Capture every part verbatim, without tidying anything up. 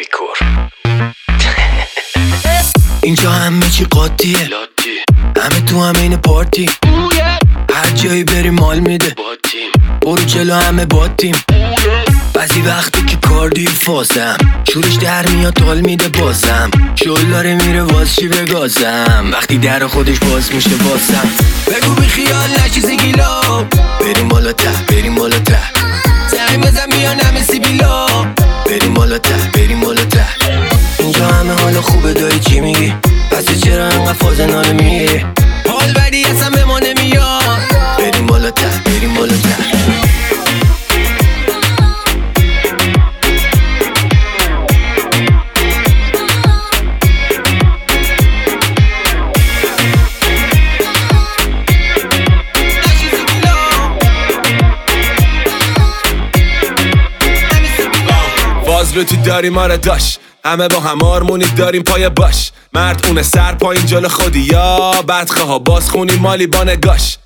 لیکور. اینجا همه چی قاطیه، همه تو همین پارتی، هر جایی بری مال میده، برو جلو همه باتیم. بعضی وقتی که کاردی فازم، شورش در میاد حال میده بازم، شل داره میره واز چی بگازم، وقتی در خودش باز میشه بازم. بگو بی خیال نشی زیگیلا، بریم بالا ته بریم بالا ته، زنگ بزن میان همه سیبیلا، بریم بالا ته بریم بالا ته. اینجا همه حالا خوبه داری چی میگی، پس چرا انقدر فاز ناله میگی، حال بدی اصلا به ما نمیاد، بریم بالا ته بریم بالا ته. فازلو تو داری ما را داشت، همه با هم آرمونی داریم پای باش، مرد اونه سر پایین جلو خودی یا بدخواه ها باز خونی مالی با نگاش.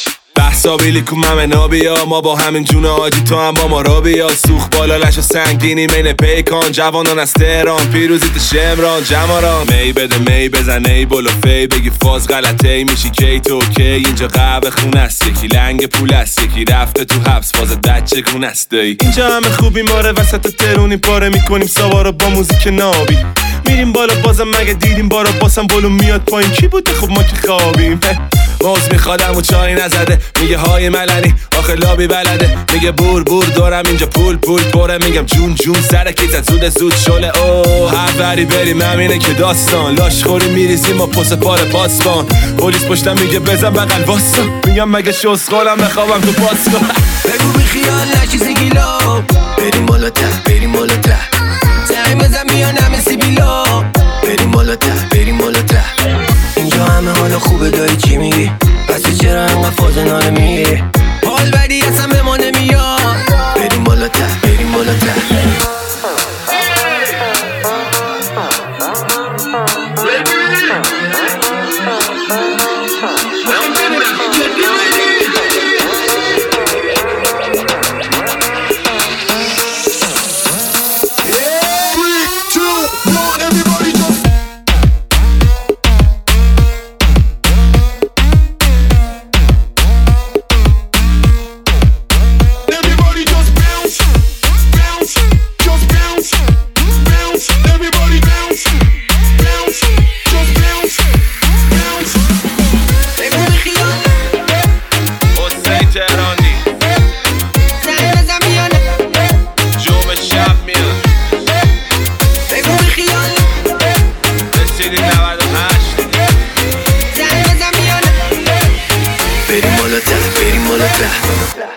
بحثا بیلی کو همه نابیا، ما با همین جون آجی تو هم با ما را بیا، سوخ بالا لش و سنگینی مین پیکان، جوانان از تهران پیروزیت شمران جماران. می بده می بزن ای بلو فی، بگی فاز غلطه ای میشی کی تو کی، اینجا قهوه خون است، یکی لنگ پول است، یکی رفته تو حبس فاز دچه کون است دایی. اینجا همه خوبی ماره وسط ترونی پاره میکنیم سوارو با موزیک نابی، میریم بالا بازم مگه دیدیم بارا باسم بلو میاد پایین کی بوده خب ما که خوابیم. موز میخوادم و چای نزده، میگه های ملنی آخه لابی بلده، میگه بور بور دارم اینجا پول پول پره، میگم جون جون سر کیت زود زود شله. اوه هر بری بریم همینه که داستان، لاش خوری میریزیم و پس پار پاسبان، پلیس پشتم میگه بزن بغل واسا، میگم مگه شسخالم بخوابم تو پاسکن. بگو بی خیال نشی زیگیلا، بریم بالا ته بریم بالا ته، زنگ بزن میان همه سیبیلا، بریم بالا ته بریم بالا ته. اینجا همه حالا خوبه داری چی میگی، پس چرا انقدر فاز ناله میگی، حال بدی اصلا به ما نمیاد، بریم بالا ته بریم بالا ته. بریم بالا ته بریم بالا ته.